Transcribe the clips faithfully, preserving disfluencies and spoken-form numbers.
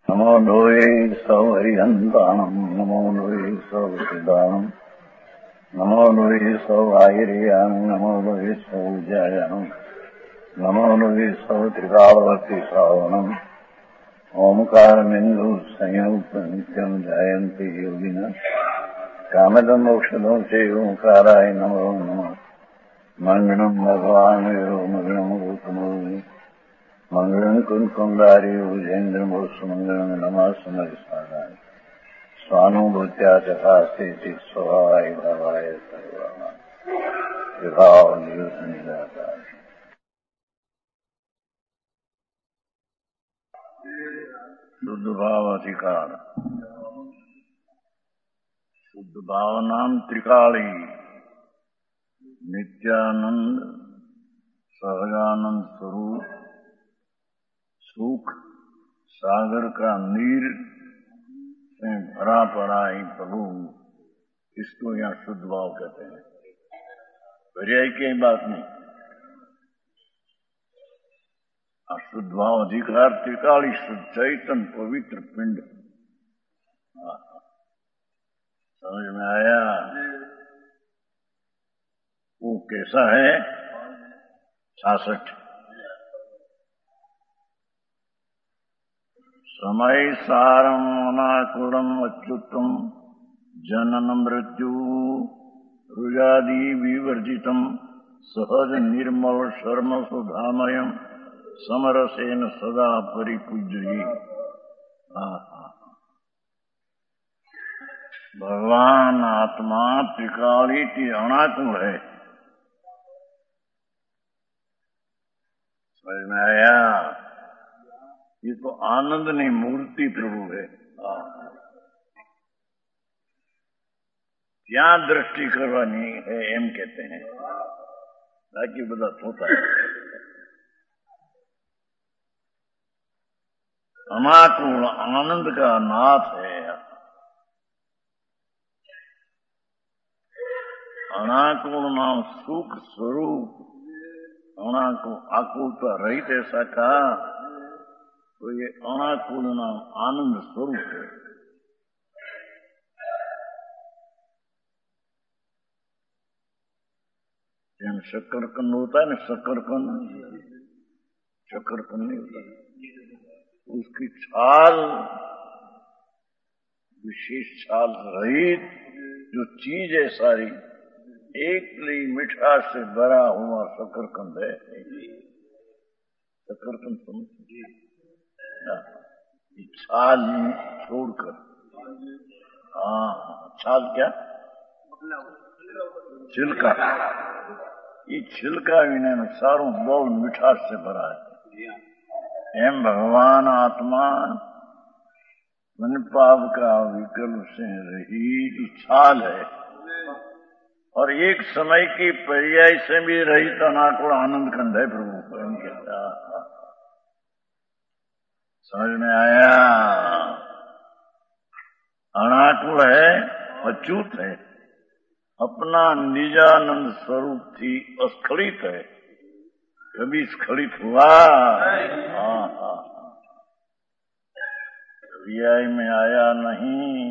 नमो लोये सौहरिहन्ताणम् नमो लोये सौहृदानम् नमो लोये सौभागिर्याम् नमो लोये सौज्यायाम् नमो लोये सौत्रिकालवती श्रावणम् ओंकारमिन्दु संयुक्तम् जायन्ति योगिनः कामदम् मोक्षदम् च ओंकाराय नमो नमः मङ्गलम् भगवान् यो मङ्गलम् गौतमो मंगलम कुंकुंदारी उजेन्द्रम सुमंगलम नमः समरिसाराय स्वानुभूत्या चकास्ते स्वभावाय भावाय सर्वाः विभाव निराकार शुद्ध भाव अधिकार शुद्ध भावनाम त्रिकाली नित्यानंद सहजानंद स्वरूप सुख सागर का नीर से भरा पड़ा ही प्रभु, इसको यहाँ शुद्ध भाव कहते हैं। पर्याय की बात नहीं। शुद्ध भाव अधिकार त्रिकाली शुद्ध चैतन पवित्र पिंड। समझ में आया? वो कैसा है? छाछठ समय सारम अनाकुलम अच्युतम जनन मृत्यु रुजादि विवर्जितम सहज निर्मल शर्म सुधामयम समरसेन सदा परिपूज्य। भगवान आत्मा त्रिकाली की अनाकुल है। समझ में आया? ये तो आनंद नहीं मूर्ति प्रभु है। क्या दृष्टि करवानी है एम कहते हैं, ताकि बदा होता है। अनाकुल आनंद का नाथ है। अनाकुल नाम सुख स्वरूप। अनाकुल आकुलता रहित ऐसा कहा तो ये अनाकुल नाम आनंद स्वरूप है। जैसे शक्करकंद होता है ना, शक्करकंद शक्करकंद नहीं होता, उसकी छाल विशेष छाल रहित जो चीज है सारी एकली मिठास से भरा हुआ शक्करकंद है। शक्करकंद समझ छाल छोड़कर। हाँ, छाल क्या? छिलका। ये छिलका इन्हें सारों बोल मिठास से भरा है। एम भगवान आत्मा मन पाप का विकल्प से रही छाल है, और एक समय की पर्याय से भी रहित अनाकुल आनंद कंद है प्रभु। समझ में आया? अनाकुल है, अच्युत है, अपना निजानंद स्वरूप थी अस्खलित है। कभी स्खलित हुआ? हाँ हाँ, पर्याय में आया नहीं।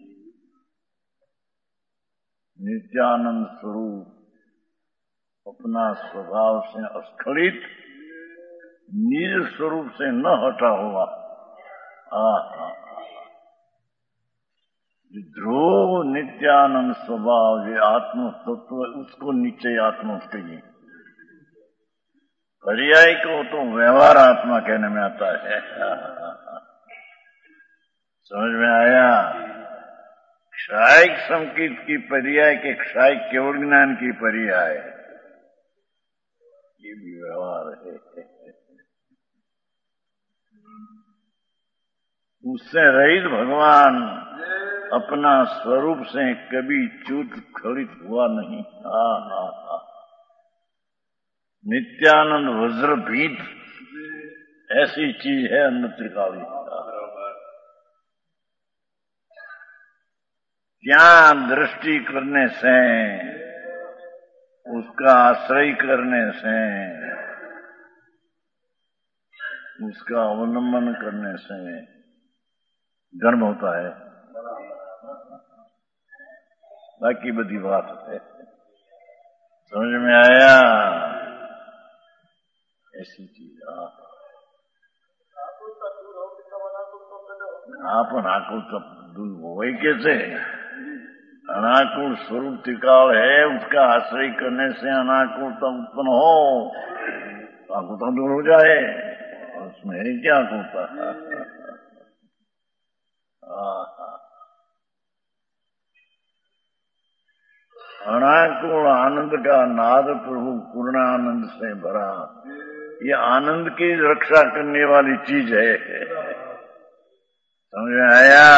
नित्यानंद स्वरूप अपना स्वभाव से अस्खलित, निज स्वरूप से न हटा हुआ। आहा, ध्रुव नित्यानंद स्वभाव ये आत्म तत्व, उसको नीचे आत्मा कहिए। पर्याय को तो व्यवहार आत्मा कहने में आता है। समझ में आया? क्षायिक संकेत की पर्याय के क्षायिक केवल ज्ञान की पर्याय, ये भी व्यवहार है। उससे रहित भगवान अपना स्वरूप से कभी च्युत खलित हुआ नहीं। हा हा हा, नित्यानंद वज्र भीत ऐसी चीज है अन्न त्रिकाली। क्या दृष्टि करने से, उसका आश्रय करने से, उसका अवलंबन करने से जन्म होता है, बाकी बड़ी बात है। समझ में आया? ऐसी चीज आप अनाकुल तब दूर हो कैसे? अनाकुल स्वरूप त्रिकाल है, उसका आश्रय करने से अनाकुलता उत्पन्न हो, आकुलता दूर हो जाए, उसमें क्या आकुलता? अनाकुल आनंद का नाद प्रभु पूर्ण आनंद से भरा, ये आनंद की रक्षा करने वाली चीज है। समझ में आया?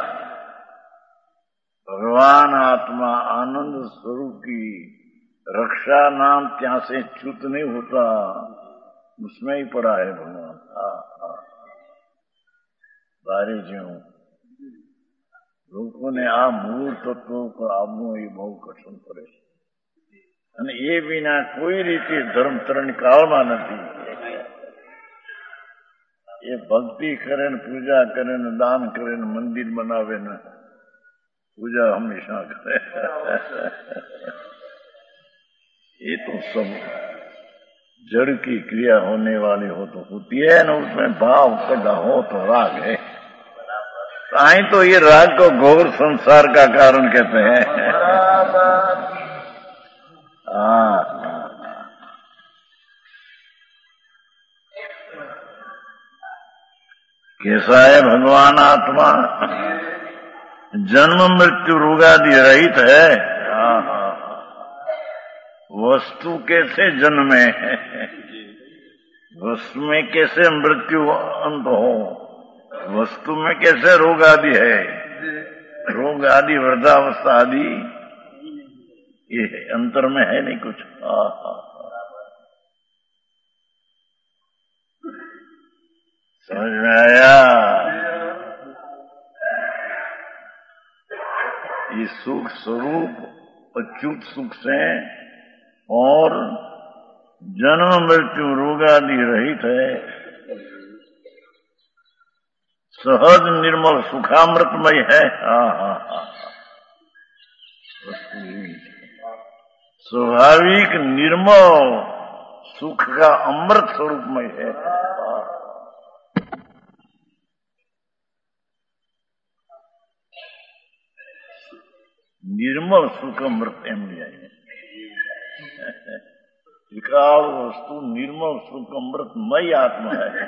भगवान आत्मा आनंद स्वरूप की रक्षा नाम क्या से च्युत नहीं होता, उसमें ही पड़ा है भगवान। सारे जीव लोगों ने आ मूल तत्वों को आपनो ये बहु कठिन करे અને એ વિના કોઈ રીતે ધર્મ તરણ કાળમાં નથી। એ ભક્તિ કરે ને પૂજા કરે ને દાન કરે ને મંદિર બનાવે ને पूजा हमेशा करे। ये तो सब जड़ की क्रिया होने वाली हो तो होती है ना, उसमें भाव पैदा हो तो राग है। ताई तो ये राग को घोर संसार का कारण कहते हैं। हाँ, कैसा है भगवान आत्मा? जन्म मृत्यु रोगादि रहित है। वस्तु कैसे जन्मे है, वस्तु में कैसे मृत्यु अंत हो, वस्तु में कैसे रोग आदि है, रोग आदि वृद्धावस्था आदि ये अंतर में है नहीं कुछ। समझ में आया? ये सुख स्वरूप अच्युत सुख से और जन्म मृत्यु रोगादि रहित है, सहज निर्मल सुखामृतमय है। हाँ हाँ हाँ, स्वाभाविक निर्मल सुख का अमृत स्वरूपमय है। निर्मल सुख अमृत एम जाए विकाल वस्तु निर्मल सुख अमृतमय आत्मा है।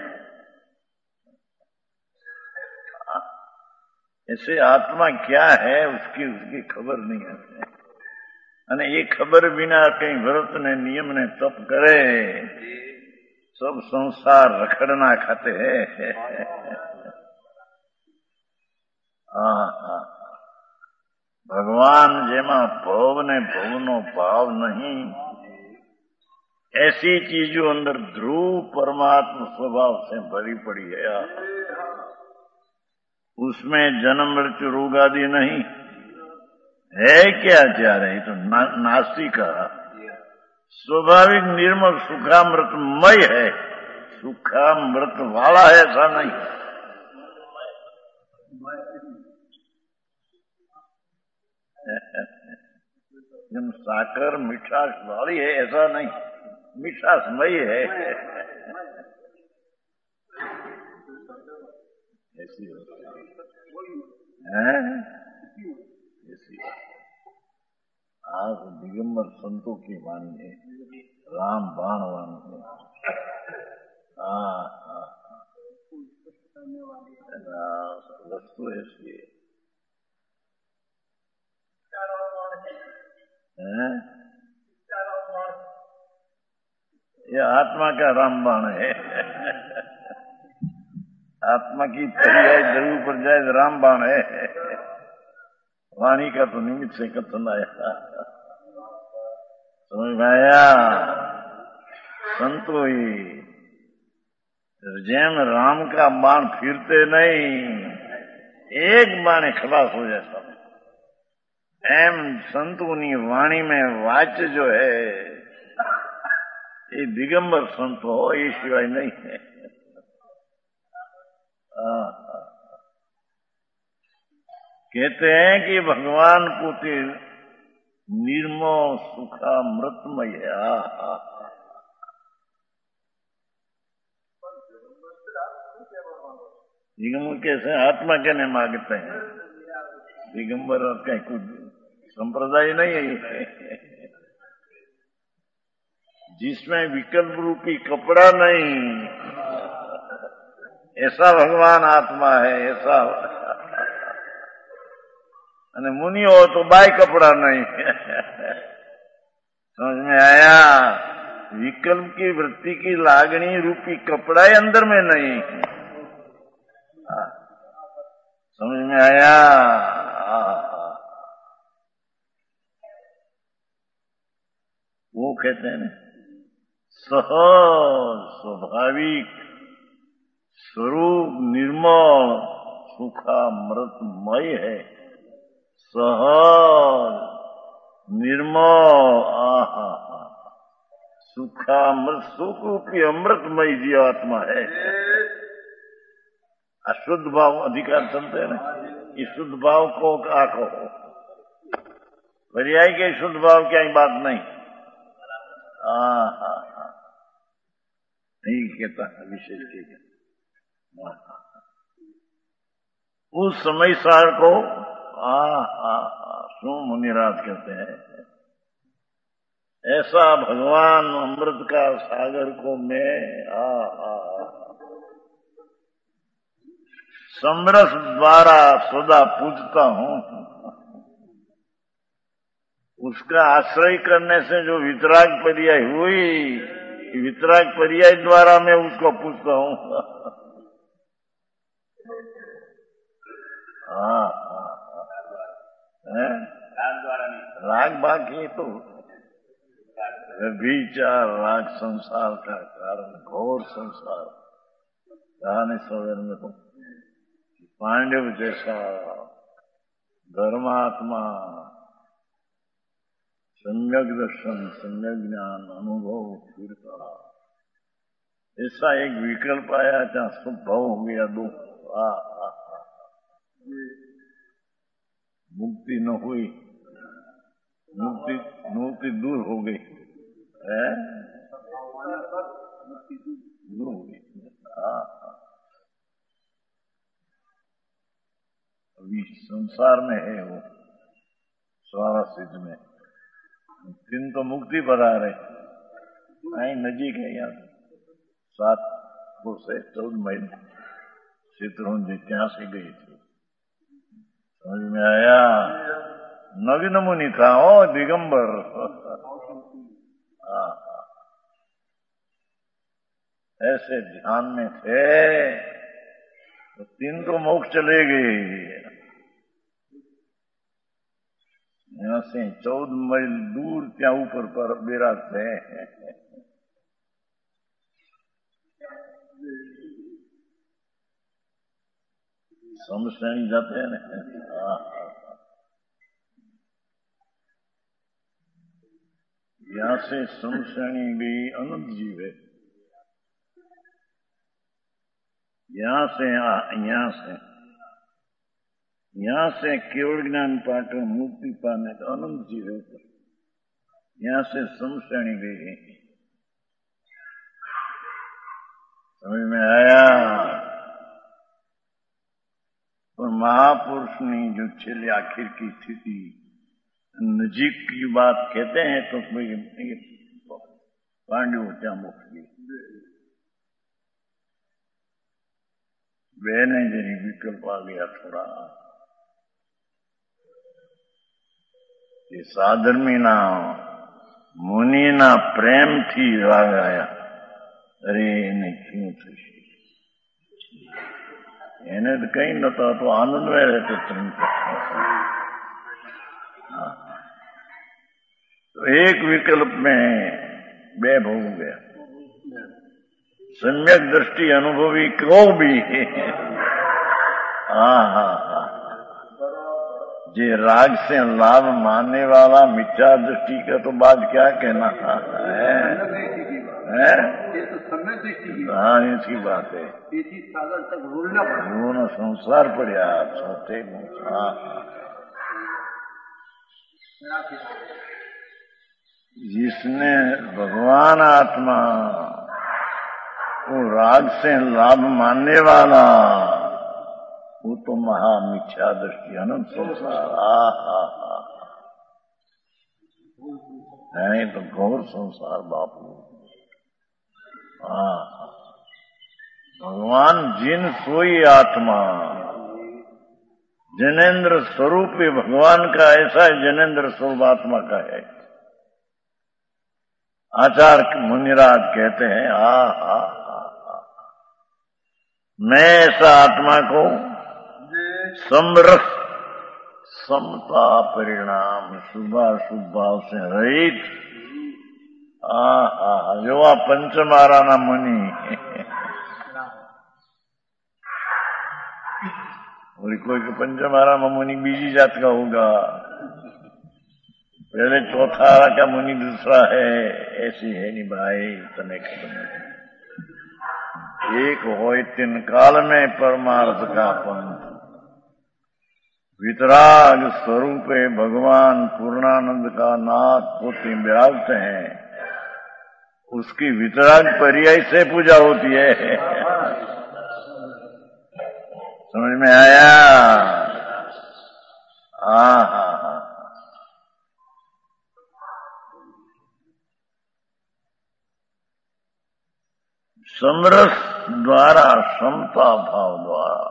ऐसे आत्मा क्या है उसकी उसकी खबर नहीं है। અને એ ખબર વિના કઈ વ્રત ને નિયમ ને તપ કરે सब संसार रखड़ना खाते है। हाँ हाँ, भगवान जेमा भव ने भवनो भाव नहीं, ऐसी चीजों अंदर ध्रुव परमात्मा स्वभाव से भरी पड़ी है। उसमें जन्म मृत्यु रोग आदि नहीं है। क्या क्या रही तो ना, नास्तिक स्वाभाविक निर्मल सुखामृतमय है, सुखामृत वाला है ऐसा नहीं। जब साकर मिठास वाली है ऐसा नहीं, मिठासमय है। ऐसी है ऐसी आज दिगंबर संतों की वाणी है, राम बाण वाणी है। हाँ हाँ, वस्तु ऐसी है। ये आत्मा का रामबाण है। आत्मा की तैयारी जरूर पर जाए रामबाण है। वाणी का तो निमित्त से कथन आया। समझ में आया? संतो जेम राम का बाण फिरते नहीं, एक बाण खलास हो जाए सब। एम संतोनी वाणी में वाच्य जो है ये दिगंबर संत हो, ये सिवाय नहीं है। कहते हैं कि भगवान पोते निर्मल सुखामृतमय है। दिगंबर कैसे आत्मा कहने मांगते हैं? दिगंबर और कहीं कुछ संप्रदाय नहीं है जिसमें विकल्प रूपी कपड़ा नहीं, ऐसा भगवान आत्मा है। ऐसा अने मुनि हो तो बाय कपड़ा नहीं। समझ में आया? विकल्प की वृत्ति की लागणी रूपी कपड़ा ही अंदर में नहीं। समझ में आया? वो कहते हैं सहज स्वाभाविक स्वरूप निर्मल सुखामृतमय है। सहज निर्मल आहा सुखामृत सुख रूपी अमृतमय जीवात्मा है। अशुद्ध भाव अधिकार चलते हैं ना, इस शुद्ध भाव को क्या कहो? पर्याय के शुद्ध भाव क्या ही बात नहीं। आहा नहीं कहता विशेष ठीक है। उस समय सार को आहा शु मुनिराज कहते हैं। ऐसा भगवान अमृत का सागर को मैं आहा समरस द्वारा सदा पूजता हूं। उसका आश्रय करने से जो वितराग पर्याय हुई, वितराग पर्याय द्वारा मैं उसको पूछता हूं। हाँ राग द्वारा नहीं, राग बाकी तो विचार राग संसार का कारण, घोर संसार। कहानी सवेर में तो पांडव जैसा धर्मात्मा सम्यक दर्शन सम्यक ज्ञान अनुभव फिरता, ऐसा एक विकल्प आया जहां स्वभाव हो गया दो। आ, आ, आ, मुक्ति न हुई, मुक्ति मुक्ति दूर हो गई है, दूर हो गई। अभी संसार में है वो सारा सिद्ध में तीन तो मुक्ति बता रहे, आई नजीक है यहाँ सात को से चौदह महील चित्रों क्या से गई थी। समझ में आया? नवीन मुनि था ओ दिगंबर। ऐसे ध्यान में थे तो तीन तो मोक्ष चले गए। यहाँ से चौदह मील दूर क्या ऊपर पर विराजते हैं। समझ जाते हैं ना। यहाँ से समझनी गई अनंत जीव है, यहाँ से यहाँ से यहाँ से केवल ज्ञान पाकर मुक्ति पाने का अनंत जीव है ऊपर, यहाँ से समझनी गई है। समझ में आया? और महापुरुष ने जो छेले आखिर की स्थिति नजीक की बात कहते हैं तो पांडव क्या मोक्ष की बहने जरी विकल्प आ गया थोड़ा। ये साधर्मी ना मुनि ना प्रेम थी राग आया। अरे नहीं क्यों थी એને તો કઈ નતો તો આનંદ में रहते तुम। तो एक विकल्प में बे हो गया। सम्यक दृष्टि अनुभवी को भी हाँ हाँ हाँ जे राग से लाभ मानने वाला मिथ्या दृष्टि का तो बात क्या कहना है, है? तो समय दृष्टि। हाँ ऐसी बात है, इसी साधन तक रोलना पड़ा, रोना संसार पड़ा सोते। हाँ जिसने भगवान आत्मा को राग से लाभ मानने वाला, वो तो महा मिथ्या दृष्टि अनंत संसार। आ हा हा नहीं तो घोर संसार बापू। हाँ भगवान जिन सोई आत्मा, जनेन्द्र स्वरूप भगवान का ऐसा जनेन्द्र स्वरूप आत्मा का है। आचार्य मुनिराज कहते हैं आ हा हा मैं ऐसा आत्मा को समरस समता परिणाम शुभाशुभ भाव से रहित, आ हा जो आ पंचमाराना मुनि और कोई को पंचमारा मुनि बीजी जात का होगा, पहले चौथा का मुनि दूसरा है, ऐसी है नहीं भाई। तने एक हो तीन काल में परमार्थ का पंथ, वितराग स्वरूप भगवान पूर्णानंद का नाथ पोती विराजते हैं, उसकी वितराग पर्याय से पूजा होती है। समझ में आया? हाँ हाँ हाँ समरस द्वारा, समता भाव द्वारा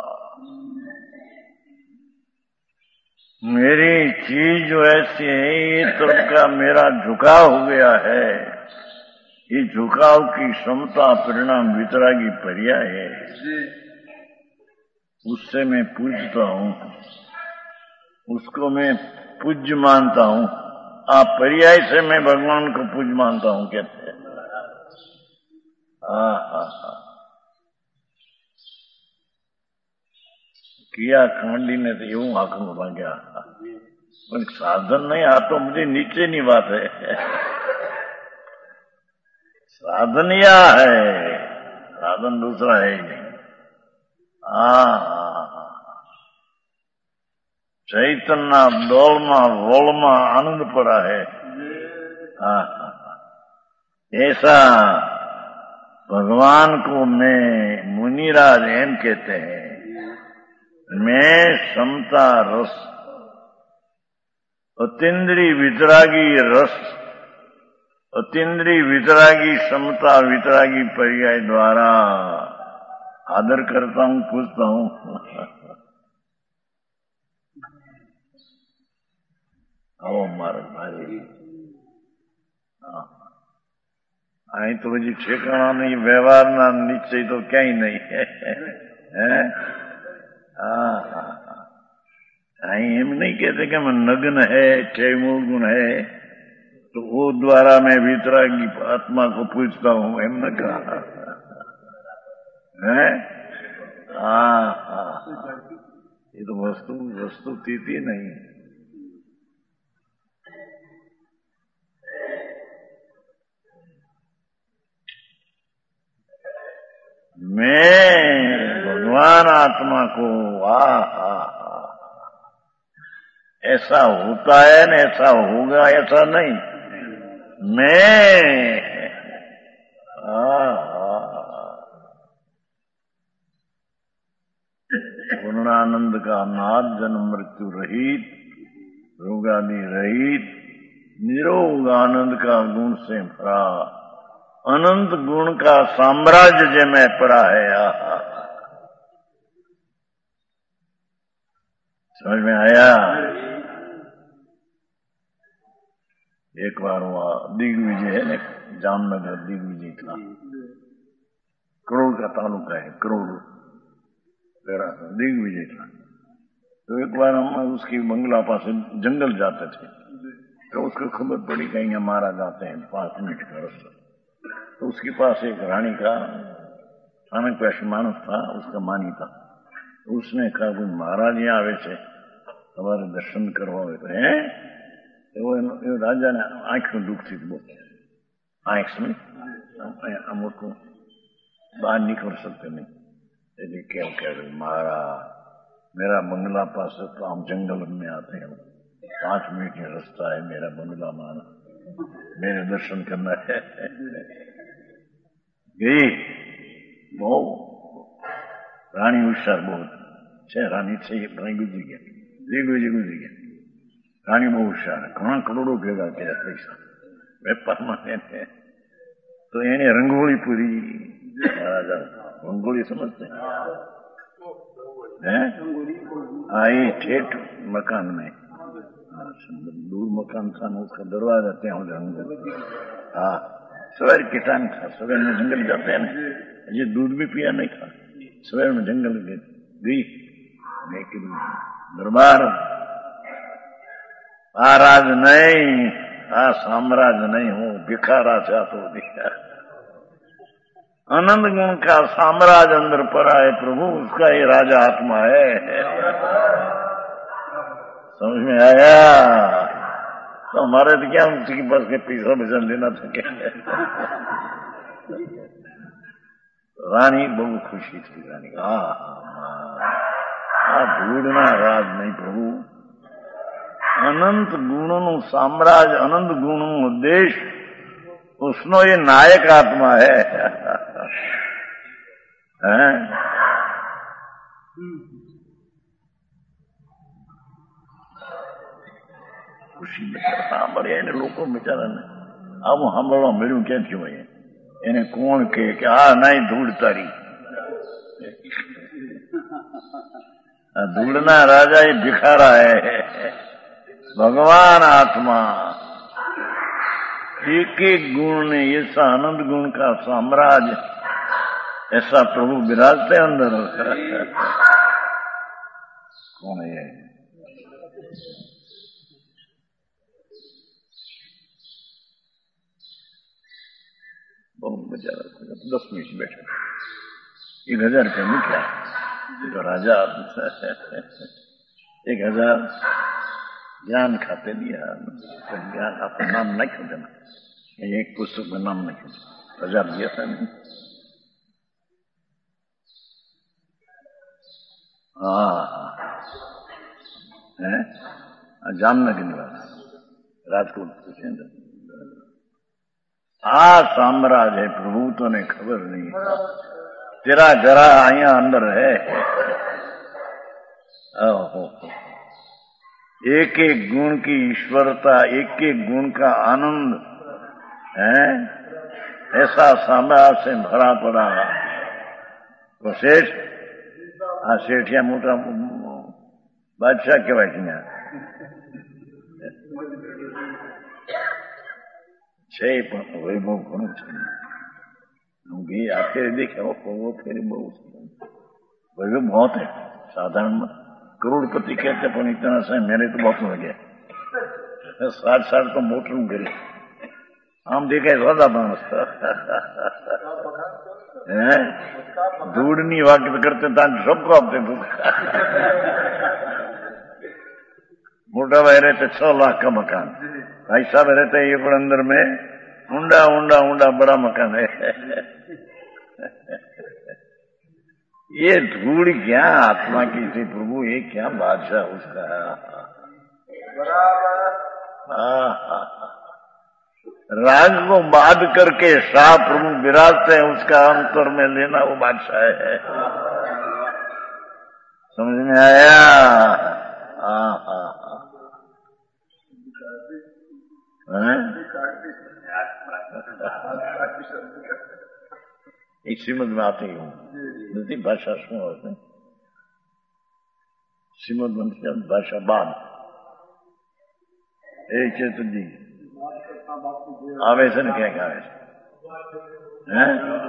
मेरी चीज जो ऐसी है, ये तरफ का मेरा झुकाव हो गया है, ये झुकाव की समता परिणाम वितरागी पर्याय है, उससे मैं पूजता हूँ, उसको मैं पूज्य मानता हूँ। आप पर्याय से मैं भगवान को पूज्य मानता हूँ कहते हैं। हाँ हाँ हाँ किया खंडी ने तो यूं आंखों में गया, पर साधन नहीं आ तो मुझे नीचे नहीं बात है। साधन या है, साधन दूसरा है ही नहीं। हाँ चैतन्य डोलमा वोलमा आनंद पड़ा है। हाँ ऐसा भगवान को मैं मुनिराज एम कहते हैं, मैं समता रस अतीन्द्रिय वितरागी रस, अतीन्द्रिय वितरागी समता वितरागी पर्याय द्वारा आदर करता हूँ, पूछता हूँ। आओ मारो भाई, आई तो जी ठेकाना नहीं, व्यवहार ना निश्चय तो क्या ही नहीं है, है? हाँ हाँ आई हम नहीं कहते कि मैं नग्न है, छह मूल गुण है, तो वो द्वारा मैं वितरागी आत्मा को पूछता हूँ, एम न कहा है। हाँ हाँ ये तो वस्तु वस्तु तीती नहीं। मैं भगवान आत्मा को आ हा ऐसा होता है न ऐसा होगा, ऐसा नहीं। मैं पूर्णानंद का नाथ, जन्म मृत्यु रहित, रोगादि रहित, निरोग आनंद का गुण से भरा, अनंत गुण का साम्राज्य जे में पड़ा है। आ समझ में आया? एक बार वहां दिग्विजय है ना, जामनगर दिग्विजय था, करोड़ का तालुका है, करोड़ तेरा दिग्विजय था। तो एक बार हम उसकी बंगला पास जंगल जाते थे, तो उसको खबर पड़ी कहीं मारा जाते हैं, पांच मिनट का रास्ता। तो उसके पास एक रानी का अचानक पैसे मानस था, उसका मानी था। तो उसने कहा कोई महाराज यहाँ आवे छे, हमारे दर्शन करवा है। तो राजा ने आंख में दुख थी, बहुत आंख में अमुक बाहर निकल सकते नहीं। यदि क्या कह रहे महाराज मेरा बंगला पास तो हम जंगल में आते हैं, पांच मिनट का रास्ता है मेरा बंगला माना, मेरे दर्शन करना है। गई બહુ રાણી હોશિયાર बहुत છે, રાણી છે એ ભાઈ ગુજરી ગયા, જે ગુજરી ગુજરી ગયા। રાણી બહુ હોશિયાર, ઘણા કરોડો ભેગા કર્યા પૈસા વેપારમાં એને, તો એને રંગોળી પૂરી મહારાજા रंगोली समझते हैं? हाँ ये ठेठ मकान में, दूर मकान था ना उसका दरवाजा त्या रंगोली। हाँ सवेर के टाइम था, सवेर में जंगल जाते हैं ना, ये दूध भी पिया नहीं था, सवेर में जंगल गई लेकिन दरबार आ राज नहीं, आ साम्राज्य नहीं हूँ, भिखारा चाह तो दिया। आनंद गुण का साम्राज्य अंदर पड़ा है प्रभु, उसका ये राजा आत्मा है। समझ में आया? तो हमारे तो क्या उसी के पास के पैसा पैसा लेना था क्या? रानी बहुत खुशी थी, रानी हाँ हाँ ढूंढना राज नहीं प्रभु, अनंत गुणों साम्राज्य, अनंत गुणों देश, उसनो ये नायक आत्मा है, हैं? खुशी સાંભળે એને લોકો બિચારાને આવું સાંભળવા મળ્યું ક્યાંથી હોય? એને કોણ કહે કે આ નહીં ધૂળ તારી, આ ધૂળના રાજા એ ભિખારા है, भगवान आत्मा एक एक गुण ने ऐसा आनंद गुण का साम्राज्य, ऐसा प्रभु विराजते अंदर। कौन है? बहुत मजा आता है। दस मिनट बैठे, एक हजार रुपये मिला तो राजा एक हजार ज्ञान खाते दिया, ज्ञान आपका नाम नहीं कर देना, एक पुस्तक में नाम नहीं कर, हजार दिया था नहीं। हाँ है जामनगर के निवास राजकोट के आ साम्राज्य है प्रभु, तो ने खबर नहीं, तेरा जरा आया अंदर है। ओहो, एक एक गुण की ईश्वरता, एक एक गुण का आनंद है, ऐसा साम्राज्य से भरा पड़ा। तो सेठ आ सेठिया मोटा बादशाह कहवाय છે પણ વૈભવ ઘણું છે। હું ગઈ આખરે દેખ્યા वो फिर बहुत वैभव बहुत है, साधारण करोड़पति कहते पर इतना से मैंने तो बहुत हो गया, साठ साठ तो मोटर में गिरे आम देखे ज्यादा मानस धूड़नी वाकित करते सबको आपते मोटा भाई रहते छह लाख का मकान, भाई साहब रहते ये पर अंदर में ऊंडा ऊंडा ऊंडा बड़ा मकान है। ये धूड़ क्या आत्मा की थी प्रभु, ये क्या बादशाह उसका। राग को बाध करके शाह प्रभु विराजते हैं, उसका अंतर में लेना वो बादशाह है। समझ में आया? हाँ हाँ एक श्रीमद में आते ही हूँ नदी भाषा सुनो, श्रीमद मंत्र भाषा बाद एक चेतन जी आवेशन क्या क्या है,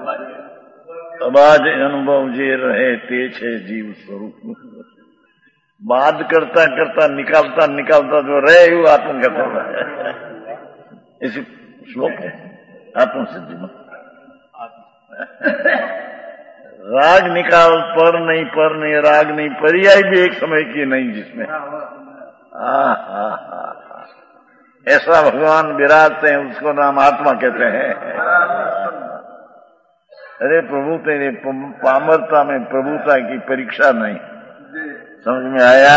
अबाध अनुभव जे रहे ते छे जीव स्वरूप। बात करता करता निकालता निकालता जो रहे वो आत्म करता है। इस श्लोक है आत्म सिद्धि में राग निकाल, पर नहीं पर नहीं, राग नहीं, पर्याय भी एक समय की नहीं जिसमें हाँ हाँ हाँ ऐसा भगवान विराजते हैं, उसको नाम आत्मा कहते हैं। अरे प्रभु तेरे पामरता में प्रभुता की परीक्षा नहीं, समझ में आया?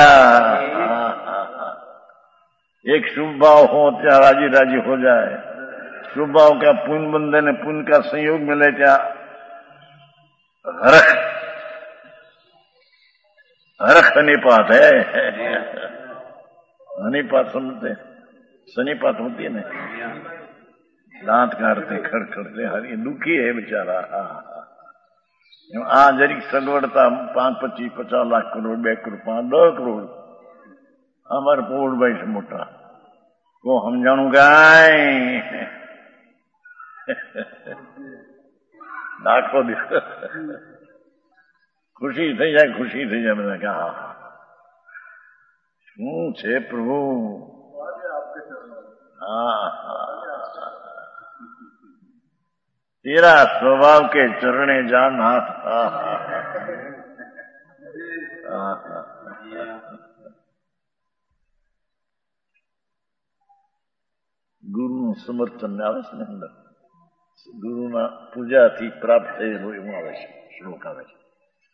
एक शुभ भाव हो क्या राजी राजी हो जाए, शुभ भाव का पुण्य बंधन पुण्य का संयोग मिले क्या हरख हरख हनीपात है। हनीपात समझते, सनीपात होती है ना, दांत काटते खड़खड़ते, हरी दुखी है बेचारा। आ जरी सगवड़ता पांच पच्चीस पचास लाख करोड़ बे करोड़ पांच दस करोड़ अमर पोड़ भाई से मोटा वो हम जानू गाय दाखो दिखो खुशी થઈ જાય खुशी થઈ જાય मैंने कहा શું છે प्रभु। हाँ तेरा स्वभाव के चरणे जान हाथ। ગુરુનું સમર્થન આવે છે ને અંદર, ગુરુના પૂજાથી પ્રાપ્ત થયેલું એવું આવે છે, શ્લોક આવે છે।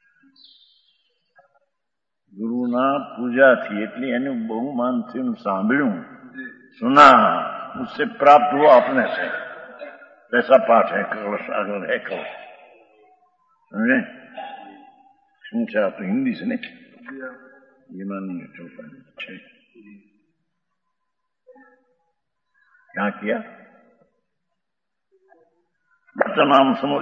ગુરુના પૂજાથી એટલે એનું બહુમાન થયું સાંભળ્યું, સુના उससे प्राप्त हुआ अपने से, ऐसा पाठ है कलश अगर है कलश समझे। શું છે આ તો હિન્દી છે ને, એમાં નહીં છે। क्या किया नाम सुनो,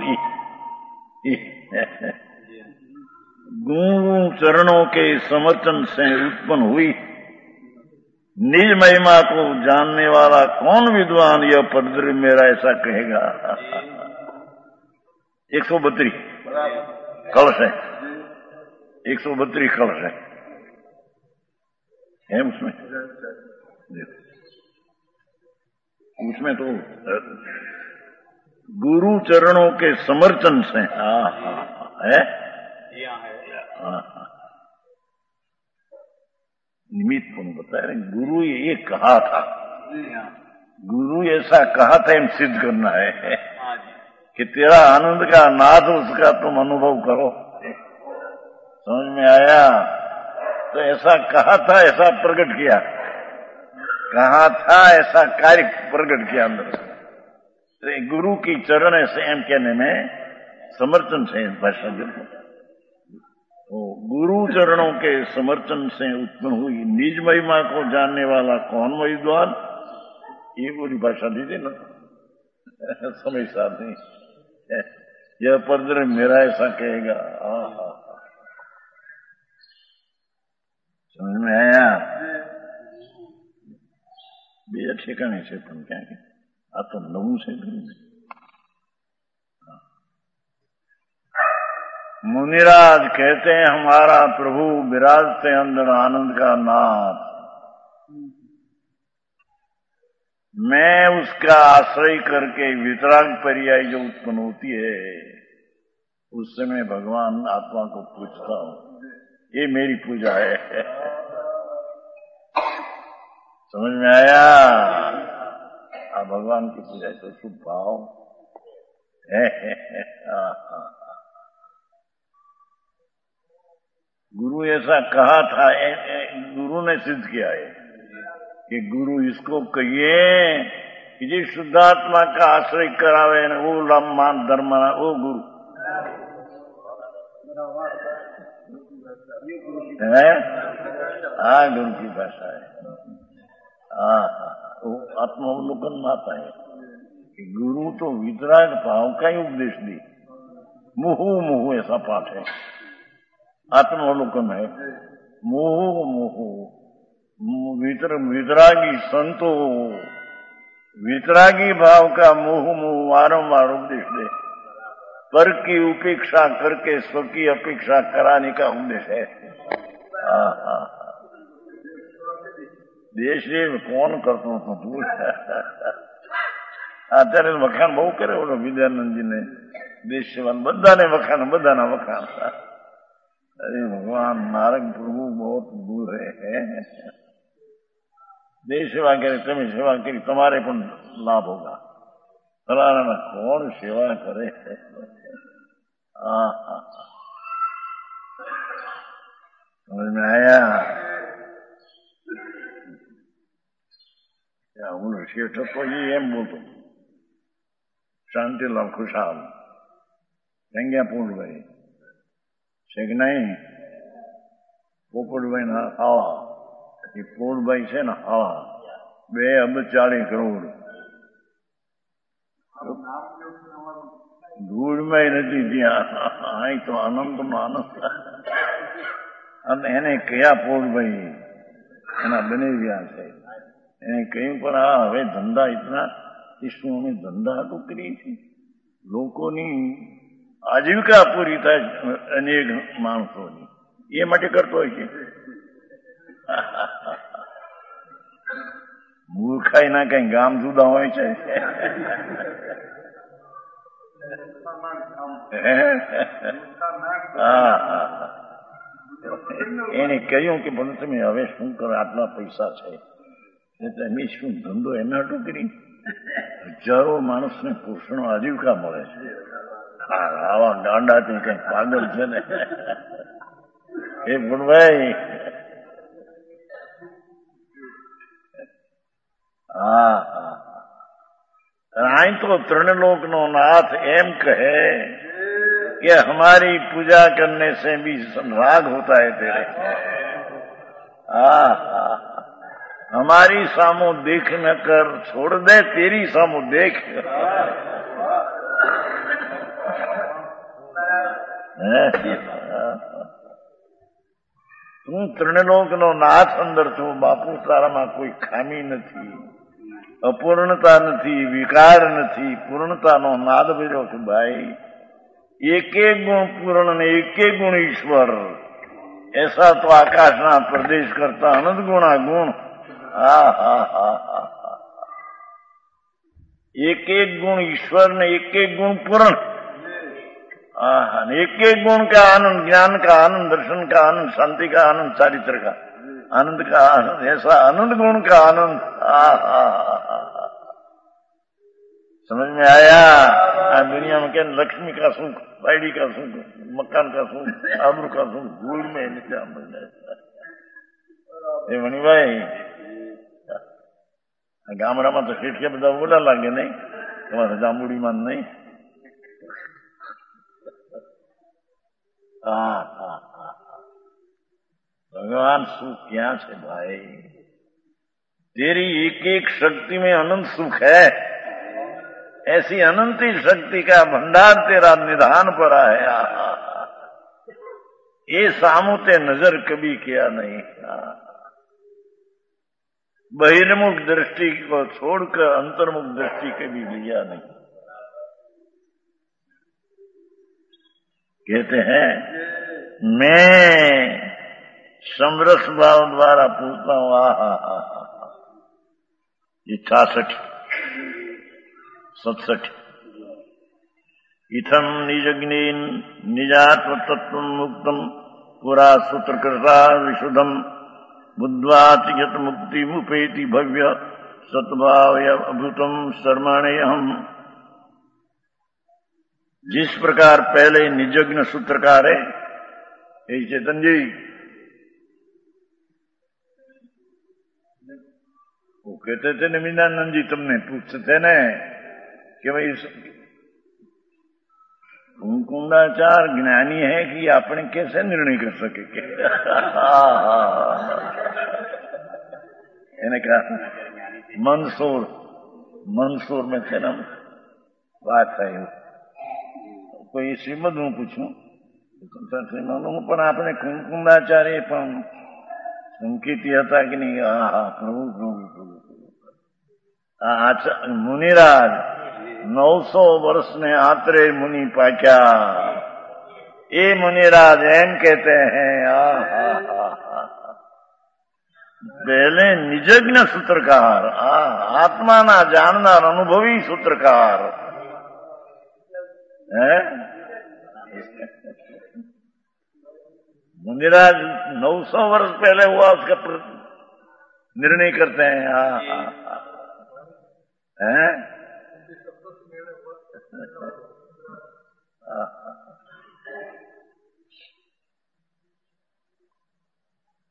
गुरु चरणों के समर्थन से उत्पन्न हुई निज महिमा को जानने वाला कौन विद्वान यह पदद्रव्य मेरा ऐसा कहेगा। एक सौ बत्तीस कलश है, एक सौ बत्तीस कलश है, है उसमें देखो, उसमें तो गुरु चरणों के समर्थन से है, निमित्त को बताया रहे, गुरु ये कहा था, गुरु ऐसा कहा था हम सिद्ध करना है कि तेरा आनंद का नाद उसका तुम अनुभव करो। समझ में आया? तो ऐसा कहा था, ऐसा प्रकट किया, कहा था ऐसा कार्य प्रकट किया अंदर। तो गुरु की चरण से एम कहने में समर्थन से भाषा देखो, तो गुरु चरणों के समर्थन से उत्पन्न हुई निज महिमा को जानने वाला कौन विद्वान, ये पूरी भाषा दीजिए ना समय साथ नहीं, यह पदद्रव्य मेरा ऐसा कहेगा। समझ में आया? बीजा ठिकाने से तुम क्या के आ तो नवू से मुनिराज कहते हैं हमारा प्रभु विराजते अंदर आनंद का नाथ, मैं उसका आश्रय करके वितराग पर्याय जो उत्पन्न होती है उस समय भगवान आत्मा को पूछता हूं, ये मेरी पूजा है। समझ में आया? आ भगवान की पूजा तो शुभ भाव है। गुरु ऐसा कहा था, ए, ए, गुरु ने सिद्ध किया है कि गुरु इसको कहिए कि जी शुद्धात्मा का आश्रय करावे न वो लम्मान धर्म वो गुरु है। हाँ गुरु की भाषा है। हाँ वो आत्मावलोकन माता है कि गुरु तो वितराग भाव का ही उपदेश दी, मुहु मुहु ऐसा पाठ है, आत्मावलोकन है। मुहु मुहु वितर वितरागी संतो वितरागी भाव का मुहु मुहु वारंवार उपदेश दे, पर की उपेक्षा करके स्व की अपेक्षा कराने का उपदेश है। हाँ हाँ देश કોણ કરતો હતો તું? અત્યારે વખાણ બહુ કરે ઓલો વિદ્યાનંદજીને, દેશ સેવા બધાને વખાણ, બધાના વખાણ। अरे भगवान नारद प्रभु बहुत दूर है, देश सेवा करे તમે સેવા કરી તમારે પણ લાભ होगा। फलाना कौन सेवा करे, समझ में आया? क्या હું શેઠ હતો એ એમ બોલતો શાંતિલાલ ખુશાલ ગંગ્યા પૂર્ણભાઈ છે કે નહીં? પોપટભાઈ ના હાળા એ પૂર્ણભાઈ છે ને હાળા બે અબજ ચાલીસ કરોડ ધૂળમાં નથી ત્યાં. અહીં તો આનંદનો આનંદ. અને એને કયા પૂર્ણભાઈ એના બની ગયા છે એને કહ્યું પણ આ હવે ધંધા ઇતના શું અમે ધંધા હાટું કરીએ છીએ? લોકોની આજીવિકા પૂરી થાય અનેક માણસોની એ માટે કરતો હોય છે. મૂર્ખાઈ ના કઈ ગામ જુદા હોય છે. એને કહ્યું કે બોલો તમે હવે શું કરો? આટલા પૈસા છે અમે શું ધંધો એના હાટું કરી? હજારો માણસને પોષણ આજીવિકા મળે છે. આવા ગાંડાથી કઈ પાગલ છે ને એ ભણભાઈ. હા હા અહીં તો त्रिलोक नो नाथ एम कहे कि हमारी पूजा करने से भी राग होता है तेरे. हाँ हमारी सामो देख न कर छोड़ दे तेरी सामो देख. તું ત્રિલોક નો નાથ અંદર છું બાપુ. તારામાં કોઈ ખામી નથી, અપૂર્ણતા નથી, વિકાર નથી, પૂર્ણતાનો નાદ ભર્યો છું ભાઈ. एक एक गुण पूर्ण ने एक एक गुण ईश्वर. ऐसा तो आकाशना प्रदेश करता अनंत गुणा गुण. हा हा हा हा एक एक गुण ईश्वर ने एक एक गुण पूर्ण. हाँ एक एक गुण का आनंद, ज्ञान का आनंद, दर्शन का आनंद, शांति का आनंद, चारित्र का आनंद का आनंद, ऐसा आनंद गुण का आनंद. हाँ हाँ हाँ समझ में आया? आ दुनिया में क्या लक्ष्मी का सुख, बायडी का सुख, मकान का सुख, आबरू का सुख धूल में नीचा मिल जाता है. मणि भाई ગામડામાં તો શેઠિયા બધા ઓલા લાગે નહીં? તમારે જાંબુડીમાં નહીં? હા હા હા भगवान सुख क्या है भाई? तेरी एक एक शक्ति में अनंत सुख है. ऐसी अनंत शक्ति का भंडार तेरा निधान पर है. ये सामुते नजर कभी किया नहीं. बहिर्मुख दृष्टि को छोड़कर अंतर्मुख दृष्टि कभी लिया नहीं. कहते हैं मैं समरस भाव द्वारा पूछता हूं. आ हा हा हा ये छासठ सतसठ. इथम निजग्नीन निजात्व तत्व मुक्तम पुरा सूत्रकृता विशुद्धम बुद्ध्वाचिगत मुक्ति मुपेति भव्य सतभाव अभूतम शर्माणे हम. जिस प्रकार पहले निजग्न सूत्रकार है ये चेतन जी वो कहते थे निमिनानंद जी तुमने पूछते थे न कि भाई कुंकुंडाचार ज्ञानी है कि आपने कैसे निर्णय कर सके? એને કहा मंसूर मंसूर में थे ना बात है. કોઈ શ્રીમદ હું પૂછું શ્રીમદ હું પણ આપણે કુંકુંડાચાર્ય પણ સંકેતી હતા કે નહીં? હા હા પ્રભુ પ્રભુ પ્રભુ મુનિરાજ નવસો વર્ષને આત્રે મુનિ પાક્યા. એ મુનિરાજ એમ કહેતે हैं આ હા હા હા पहले निजज्ञ सूत्रकार, आत्मा ना जाननार अनुभवी सूत्रकार है. मुनिराज नौ सौ वर्ष पहले हुआ उसका निर्णय करते हैं. हाँ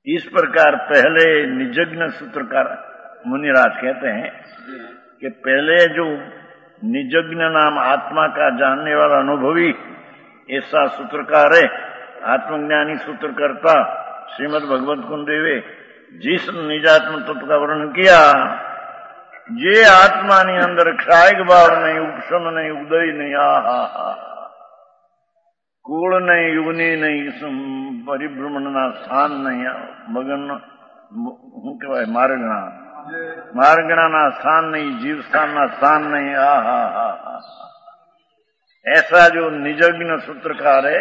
इस प्रकार पहले निजज्ञ सूत्रकार मुनिराज कहते हैं कि पहले जो निजज्ञ नाम आत्मा का जानने वाला अनुभवी ऐसा सूत्रकार है, आत्मज्ञानी सूत्रकर्ता श्रीमद भगवत कुंदेवे जिस निजात्म तत्व का वर्णन किया, जे आत्मा ની અંદર ક્ષાયક ભાવ નહીં, ઉપશમ નહીં, ઉદય નહીં, આ હા હા કુળ નહીં, યુગની નહીં, પરિભ્રમણના સ્થાન નહીં, મગન શું કહેવાય માર્ગના માર્ગણાના સ્થાન નહીં, જીવ સ્થાનના સ્થાન નહીં, આ હા હા હા ऐसा जो निजज्ञ सूत्रकार है,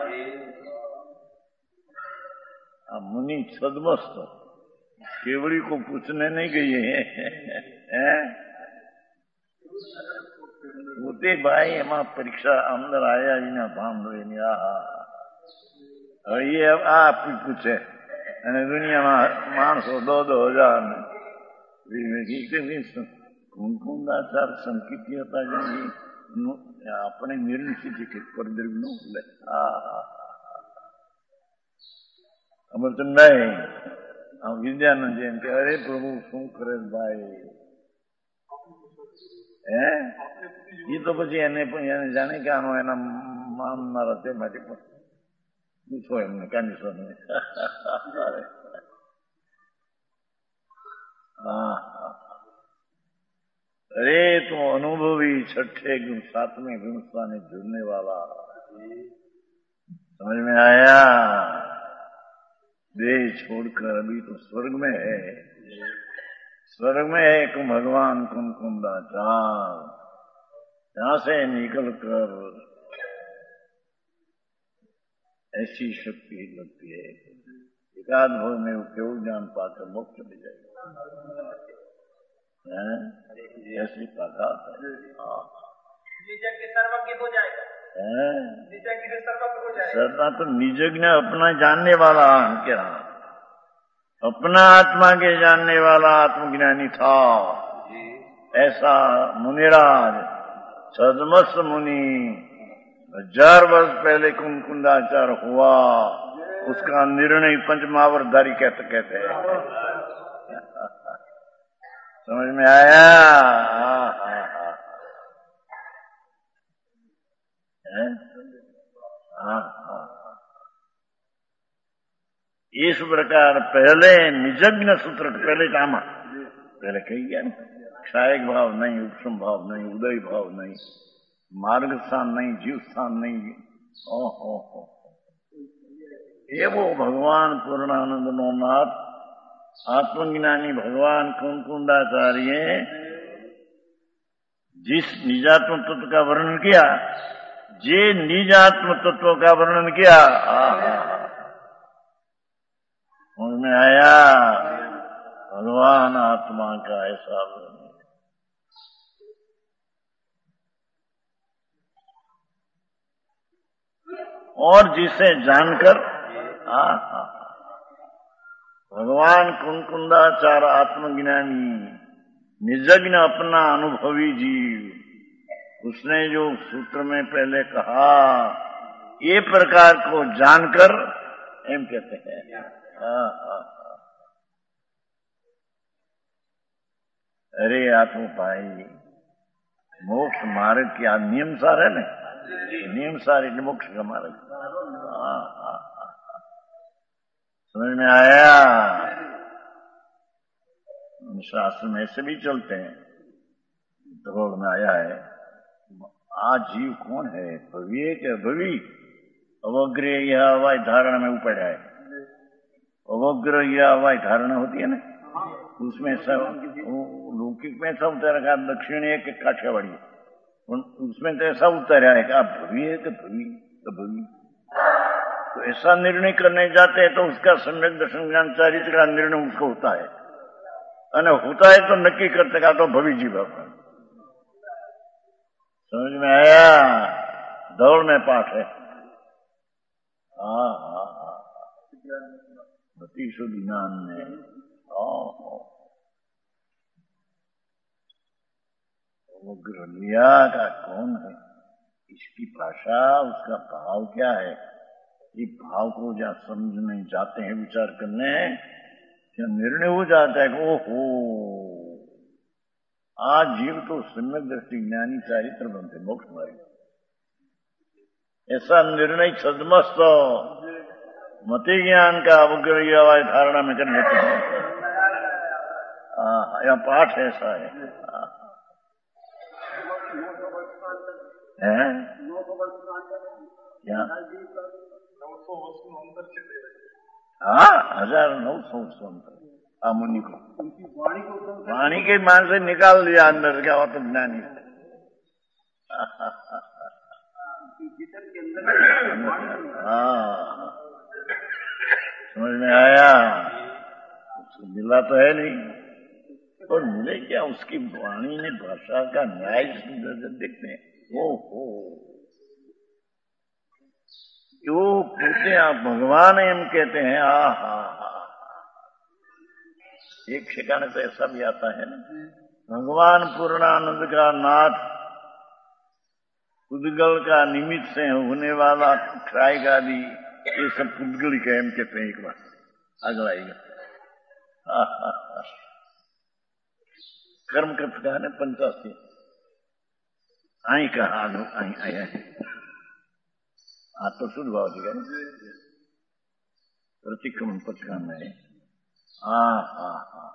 मुनि सदमस्त केवड़ी को पूछने नहीं गई है, है? होते भाई एमा परीक्षा अंदर आया जी ना भाम नहीं आ ये आप पूछे અને દુનિયામાં માણસો દો દો હજાર કુંકુંદાચાર સંકિત હતા આપણે નિર્ણય કે પરદ્રવ ન ભૂલે. અમરચંદભાઈ આમ વિદ્યાનંદ એમ કે અરે પ્રભુ શું કરે ભાઈ, હે એ તો પછી એને પણ એને જાણે કે આનો એના માનનારા તે માટે પણ પૂછો એમને કાનીશ્વર ને. હા अरे तो अनुभवी छठे गुण सातवें गुण से जुड़ने वाला, समझ में आया? देह छोड़कर अभी तो स्वर्ग में है, स्वर्ग में है कि भगवान कुंकुंदाचार, यहां से निकल कर ऐसी शक्ति लगती है एकाध भव में वो केवल ज्ञान पाकर मोक्ष मिल जाएगा. ऐसी ताकत है. सर्वज्ञ हो जाएगा, सर्वज्ञ हो जाएगा. सर्वज्ञ तो निजज्ञ अपना जानने वाला, क्या अपना आत्मा के जानने वाला आत्मज्ञानी था. ऐसा मुनिराज सदमस मुनि हजार वर्ष पहले कुंकुंदाचार हुआ, उसका निर्णय पंचमावरधारी कहते कहते हैं. समझ में आया? हाँ हाँ हाँ हाँ हाँ. इस प्रकार पहले निजज्ञ सूत्र पहले कामा पहले कही गया ना, क्षायक भाव नहीं, उपशम भाव नहीं, उदय भाव नहीं, मार्ग स्थान नहीं, जीव स्थान नहीं. ओहो हो ये वो भगवान पूर्णानंद नो नाथ आत्मज्ञानी भगवान कुंकुंदाचार्य जिस निजात्म तत्व का वर्णन किया, जे निजात्म तत्व का वर्णन किया, उनमें आया भगवान आत्मा का ऐसा वर्णन. और जिसे जानकर आ, आ, भगवान कुंकुंदाचार आत्मज्ञानी निजज्ञ अपना अनुभवी जीव, उसने जो सूत्र में पहले कहा ये प्रकार को जानकर एम कहते हैं. हाँ हाँ अरे आत्म भाई मोक्ष मार्ग क्या नियम सार है ना, नियम सार એટલે मोक्ष का मार्ग. हाँ हाँ समझ में आया? शास्त्र में ऐसे भी चलते हैं, धोग में आया है. आज जीव कौन है, भवी है क्या भवी? अवग्र यह हवाई धारणा में ऊपर है. अवग्र यह हवाई धारणा होती है ना, उसमें सब लौकिक में ऐसा उतर रखा दक्षिण एक काठियावाड़ी, उसमें तो ऐसा उतरा है कि भवी है कि भवी तो भवी. तो ऐसा निर्णय करने जाते हैं तो उसका सम्यक दर्शन ज्ञान चारित्र का निर्णय उसको होता है, और होता है तो नक्की करते का तो भवी जीव. समझ में आया? दौड़ में पाठ है. हाँ हाँ हाँ बतीसो ज्ञान में वो ग्रलिया का कौन है, इसकी भाषा, उसका भाव क्या है, ये भाव को जहाँ समझने जाते हैं, विचार करने, क्या निर्णय हो जाता है कि ओहो आज जीव तो सम्यक दृष्टि ज्ञानी चारित्र बनते मोक्ष मार्ग, ऐसा निर्णय सदमस्त मति ज्ञान का अवग्रह धारणा में कर लेते हैं। यह पाठ ऐसा है, है? क्या हाँ हजार नौ सौ अंतर मुनि को वाणी के मान से निकाल दिया अंदर, क्या होता ज्ञानी से। हाँ समझ में आया, उसको मिला तो है नहीं, और मिले क्या, उसकी वाणी ने भाषा का न्याय देखते हैं। ओ हो जो कहते हैं आप भगवान एम कहते हैं, आ हा हा एक ठिकाने तो ऐसा भी आता है ना, भगवान पूर्णानंद का नाथ, पुद्गल का निमित्त से होने वाला ट्राई का भी, ये सब पुद्गल का एम कहते हैं। एक बार अगला आएगा कर्म का ठिकाना है पंचासी आई कहा आई आया है। हाँ तो शुद्ध भाव जी का प्रतिक्रमण पचकान है। हाँ हाँ हाँ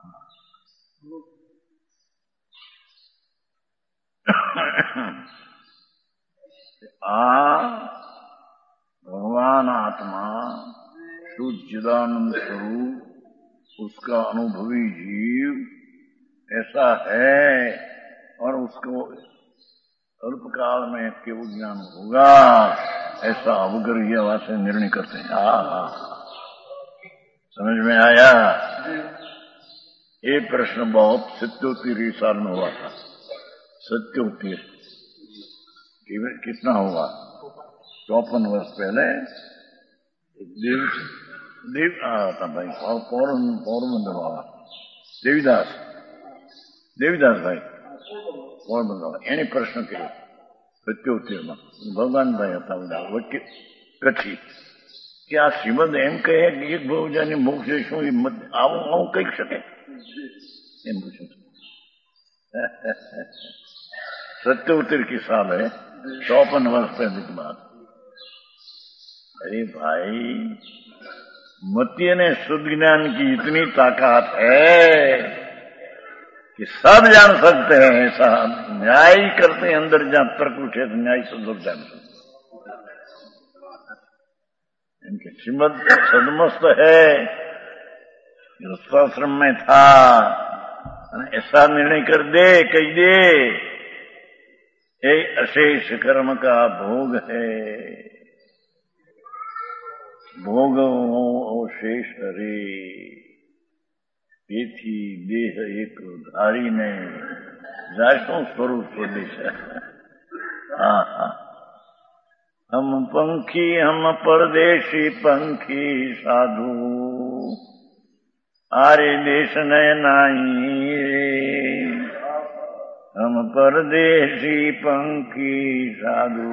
आ भगवान आत्मा शुद्ध चिदानंद स्वरूप, उसका अनुभवी जीव ऐसा है, और उसको अल्प काल में केवल ज्ञान होगा, ऐसा अवग्रह से निर्णय करते हैं। हाँ हाँ समझ में आया। ये प्रश्न बहुत सत्योत्तर साल में हुआ था। सत्योत्तर कितना होगा, चौपन वर्ष पहले देव देव आया था भाई, पौरम पौरबंदर वाला देवीदास देवीदास भाई पौरबंदर वाला, एने प्रश्न કર્યો સત્યોતેર માં ભગવાન ભાઈ હતા બધા વચ્ચે કચ્છી, કે આ શ્રીમદ એમ કહે કે એક ભવજાની મોક્ષ શું આવું આવું કહી શકે એમ પૂછ્યું। सत्योत्तर की साल है, चौपन वर्ष पहले की बात। अरे भाई मतीय ने शुद्ध ज्ञान की इतनी ताकत है कि सब जान सकते हैं, ऐसा न्याय करते हैं। अंदर जहां तर्क उठे तो न्याय सब लोग जान सकते हैं। इनके श्रीमद सदमस्त है, गृहस्थाश्रम में था, ऐसा निर्णय कर दे, कह दे ये अशेष कर्म का भोग है, भोग शेष हरे, તેથી દેહ એક ધારીને જાશું સ્વરૂપ સ્વદેશ। હા હા हम पंखी हम परदेशी पंखी साधु, आरे देश नय नाई रे, हम परदेशी पंखी साधु,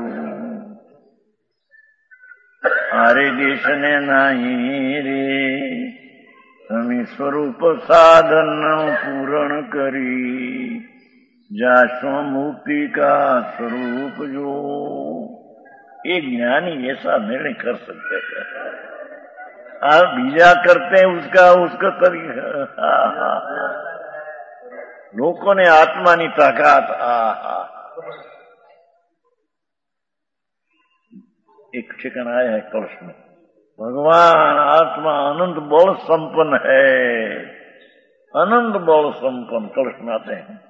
आरे देश ने नाई रे, हमें स्वरूप साधन पूर्ण करी, जासो मुक्ति का स्वरूप जो। एक ज्ञानी ऐसा निर्णय कर सकते हैं, आप बीजा करते हैं उसका उसका तरीका। लोगों ने आत्मा नी ताकत, एक ठिकाना आया है कलश में, भगवान आत्मा अनंत बल संपन्न है, अनंत बल संपन्न कलश में आते हैं।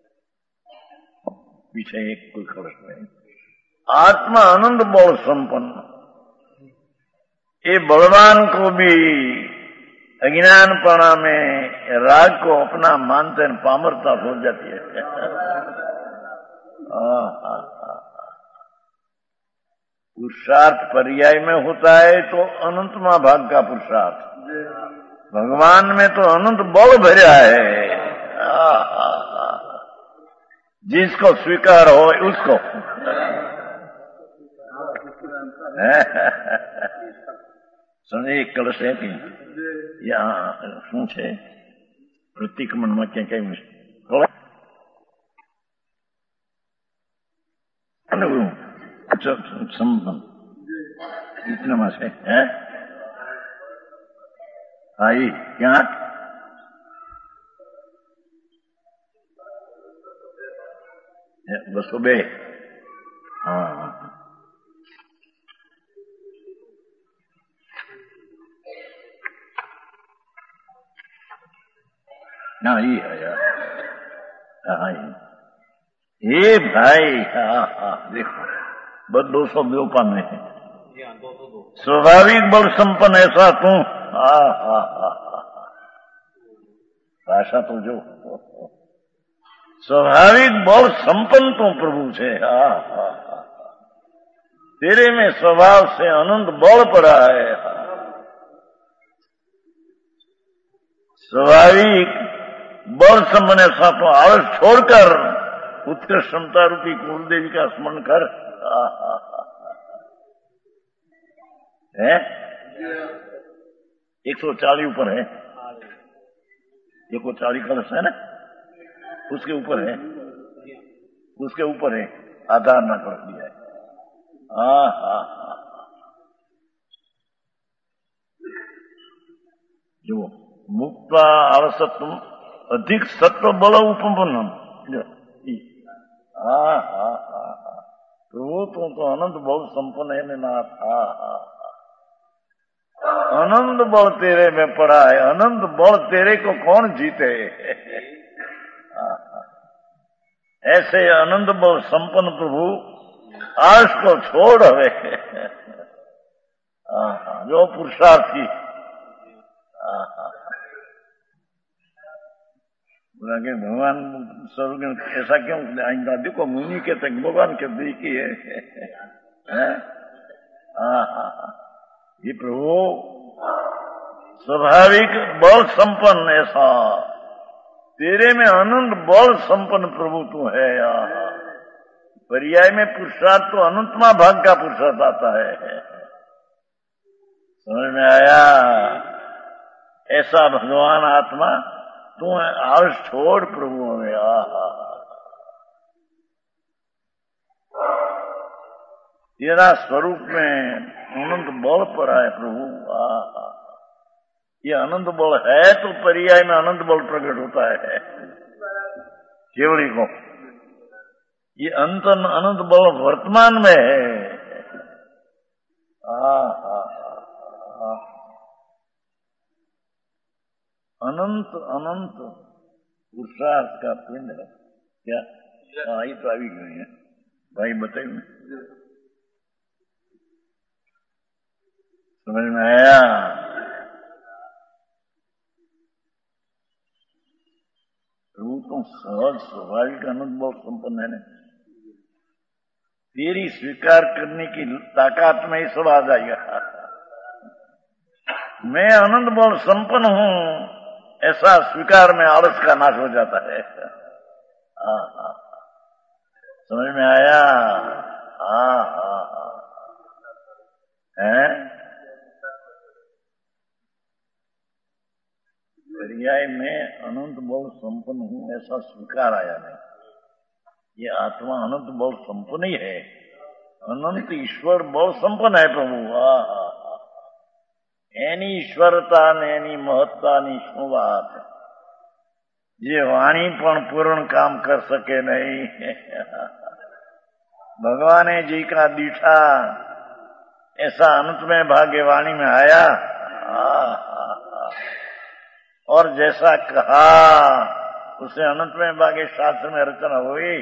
पीछे एक कोई कलश में आत्मा अनंत बल संपन्न, ये बलवान को भी अज्ञानपणा में राग को अपना मानते हैं, पामरता हो जाती है। पुरुषार्थ पर्याय में होता है तो अनंतमा भाग का पुरुषार्थ, भगवान में तो अनंत बल भरा है। जिसको स्वीकार हो उसको સમજે એક કલશ છે કે યા શું છે પ્રતિક્રમણમાં ક્યાં ક્યાંય સંબંધ ઇતનામાં છે હે હા એ ક્યાં બસો બે હા ना ही है यार हाँ ये भाई हाँ हाँ देखो बस दो सौ दो पाने हैं स्वाभाविक बल संपन्न ऐसा तू हाँ हाँ हाँ भाषा तो जो स्वाभाविक बल संपन्न तू प्रभु छे हाँ हाँ हाँ तेरे में स्वभाव से अनंत बल पड़ा है स्वाभाविक बल संपन्न ऐसा तो आलस छोड़कर उत्कृष्ट क्षमता रूपी कुलदेवी का स्मरण कर है एक सौ चालीस ऊपर है एक सौ चालीस कलश है ना उसके ऊपर है उसके ऊपर है आधार न कर दिया है हाँ हाँ हाँ जो मुक्ता आलसत्व अधिक सत्व बल उपपन्नम हाँ हाँ हाँ हाँ प्रभु तू तो अनंत बल संपन्न है नाथ हाँ हाँ अनंत बल तेरे में पड़ा है अनंत बल तेरे को कौन जीते ऐसे अनंत बल संपन्न प्रभु आश को छोड़ हवे हाँ हाँ जो पुरुषार्थी हाँ हाँ बोला भगवान स्वर्ग ऐसा क्यों आएंगे देखो मुनि के तक भगवान के देखी है हाँ हाँ ये प्रभु स्वाभाविक बल संपन्न ऐसा तेरे में अनंत बल संपन्न प्रभु तू है यार पर्याय में पुरुषार्थ तो अनंतमा भाग का पुरुषार्थ आता है समझ में आया ऐसा भगवान आत्मा तू आलस छोड़ प्रभु हमें आहा तेरा स्वरूप में अनंत बल पड़ा है प्रभु आहा ये अनंत बल है तो पर्याय में अनंत बल प्रकट होता है केवली को ये अंत अनंत बल वर्तमान में है आहा अनंत अनंत पुरुषार्थ का पिंड है क्या हाँ ये तो अभी गई है भाई बताइए समझ में आया प्रभु तो सहज स्वाभाविक अनंत बहुत संपन्न है ना तेरी स्वीकार करने की ताकत में ही सब आ जाएगा मैं अनंत बल संपन्न हूं ऐसा स्वीकार में आलस का नाश हो जाता है हाँ हाँ समझ में आया हाँ हाँ हाँ है पर्याय में अनंत बल संपन्न हूं ऐसा स्वीकार आया नहीं ये आत्मा अनंत बल संपन्न ही है अनंत ईश्वर बल संपन्न है प्रभु हाँ हाँ एनी ईश्वरता ने एनी महत्ता नी शू बात जे वाणी पण पूर्ण काम कर सके नहीं भगवान जी का दीठा ऐसा अंत में भाग्य वाणी में आया आ, आ, आ, और जैसा कहा उसे अनंत में भाग्य शास्त्र में रचना हुई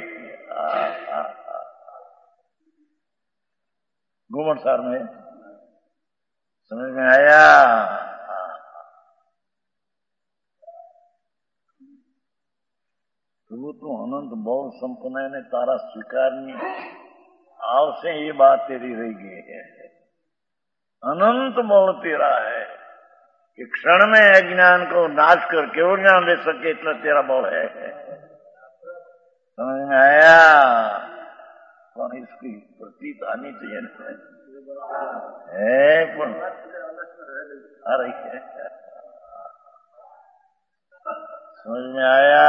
घूमट सार में समझ में आया प्रभु तो अनंत बल संपन्न ने तारा स्वीकारनी आवश्य ये बात तेरी रह गई है अनंत बल तेरा है कि क्षण में अज्ञान को नाश कर केवल ज्ञान दे सके इतना तेरा बल है समझ में आया कौन इसकी प्रतीत आनी चाहिए है पण आ रही है। समझ में आया?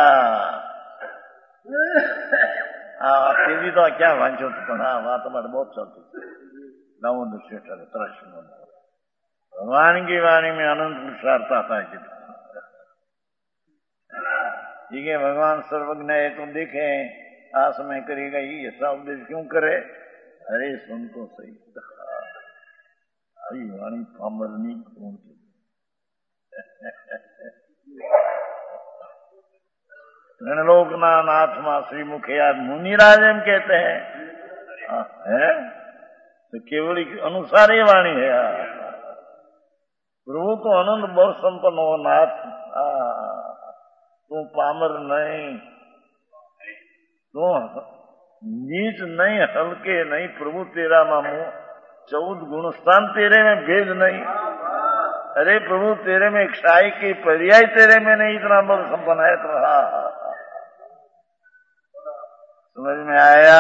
हाँ टीवी तो क्या वांचो तो हाँ बात हमारे बहुत चलती नवो दुष्ट भगवान की वाणी में अनंत पुरुषार्थ आता है कि ठीक है भगवान सर्वज्ञ है तो देखे आस में करेगा ये ऐसा उपदेश क्यों करे? अरे सुन तो सही हरी वाणी पामरनी कौन की त्रिलोकना नाथ मां श्री मुखिया मुनिराज एम कहते हैं आ, है तो केवल अनुसार ही वाणी है। प्रभु तो आनंद बहुत संपन्न हो नाथ तू पामर नहीं तू नीच नहीं हल्के नहीं प्रभु तेरा मामू चौदह गुण स्थान तेरे में भेद नहीं। अरे प्रभु तेरे में क्षाई की पर्याय तेरे में नहीं इतना बहुत संपन्न है तो हा समझ में आया?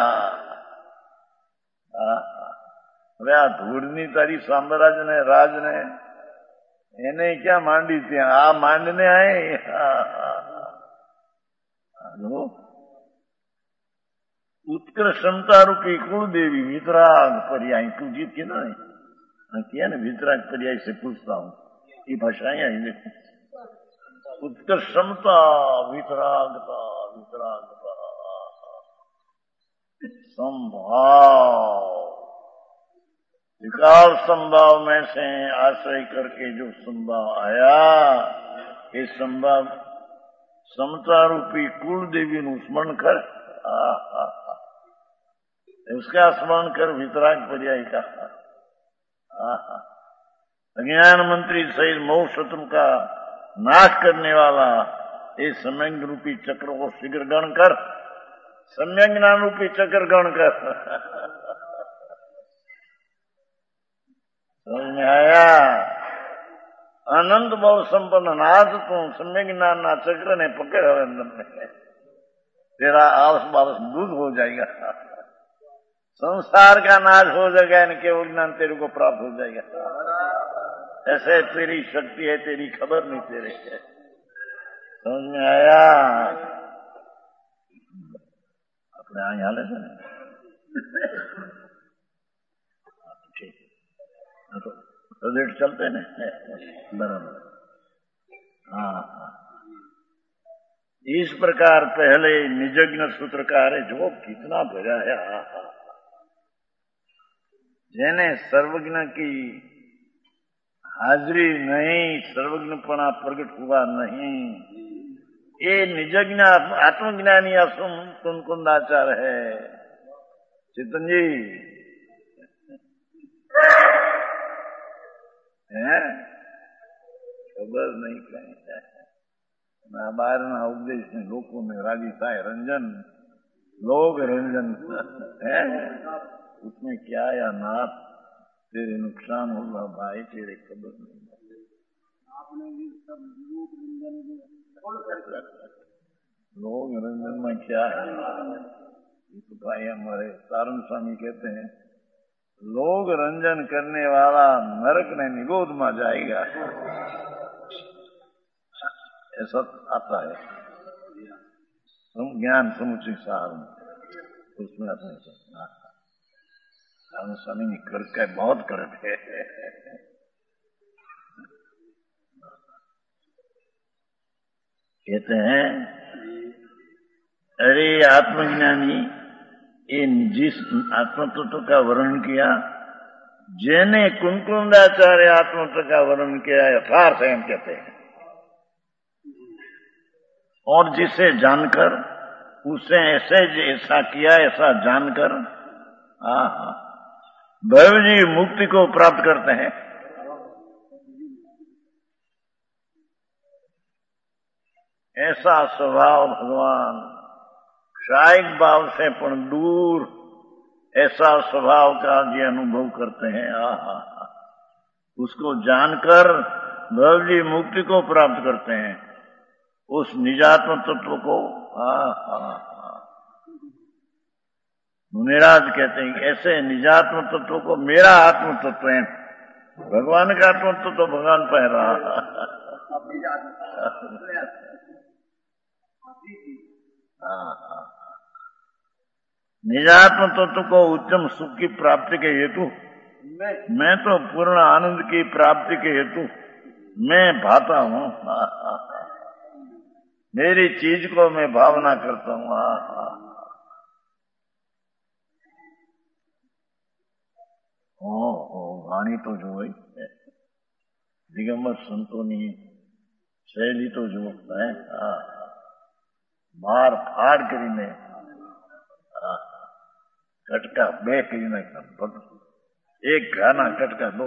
अरे आ धूड़नी तारी साम्राज ने राज ने એને ક્યાં માંડી ત્યાં આ માંડને આए उत्कृष्टता रूपी कुलदेवी वितराग पर्याय तू जीत के ना किया ना वितराग पर्याय से पूछता हूँ ये भाषाएं आई देखो उत्कृष्टता वितरागता वितरागता संभाव विकार संभाव में से आश्रय करके जो संभाव आया ये संभाव समता रूपी कुल देवी नु स्मरण कर उसका स्मरण कर वितराग पर्याय का अज्ञान मंत्री सहित मोह शत्रु का नाश करने वाला ये सम्यक रूपी चक्र को शीघ्र गण कर सम्यक ज्ञान रूपी चक्र गण कर समझ में आया? अनंत बहु संपन्न नाथ तू सम्यक ज्ञान ना चक्र ने पकड़ अंदर में तेरा आलस बालस दूध हो जाएगा संसार का नाश हो जाएगा न केवल ज्ञान तेरे को प्राप्त हो जाएगा। ऐसे तेरी शक्ति है तेरी खबर नहीं तेरे है। समझ में आया? अपने यहाँ हाल है तो लेट चलते न बराबर। हाँ इस प्रकार पहले निजज्ञ सूत्रकार है जो कितना भरा है जेने सर्वज्ञ की हाजिरी नहीं सर्वज्ञपना प्रकट हुआ नहीं ये निजज्ञ आत्मज्ञानी असुम कुंकुंदाचार है। चितन जी है खबर नहीं कहीं ना बाहर ना उपदेश में लोगों में रागी साय रंजन लोग रंजन है उसमें क्या या नाथ तेरे नुकसान होगा भाई तेरे खबर नहीं। लोग रंजन में क्या है तो भाई हमारे तारण स्वामी कहते हैं लोग रंजन करने वाला नरक ने निगोद में जाएगा ऐसा आता है ज्ञान समुचित सार उसमें आता है तारण स्वामी ने कर का बहुत करक है। कहते हैं अरे आत्मज्ञानी इन जिस आत्म तत्व का वर्णन किया जेने कुंकुंदाचार्य आत्म तत्व का वर्णन किया यथार्थ है हम कहते हैं और जिसे जानकर उसे ऐसे ऐसा किया ऐसा जानकर हाँ भव जी मुक्ति को प्राप्त करते हैं। ऐसा स्वभाव भगवान क्षायिक भाव से पण दूर ऐसा स्वभाव का जी अनुभव करते हैं आहा उसको जानकर भव जी मुक्ति को प्राप्त करते हैं उस निजात्म तत्व को आहा मुनिराज कहते हैं ऐसे निजात्म तत्व को मेरा आत्म तत्व है भगवान का आत्मा तो, तो भगवान पह रहा। निजात्म तत्व को उच्चम सुख की प्राप्ति के हेतु मैं तो पूर्ण आनंद की प्राप्ति के हेतु मैं भाता हूँ। मेरी चीज को मैं भावना करता हूँ। ओ ओ वाणी तो जो है दिगंबर संतोनी शैली तो जो है मार फाड़ करीने कटका बे करीने एक गाना कटका दो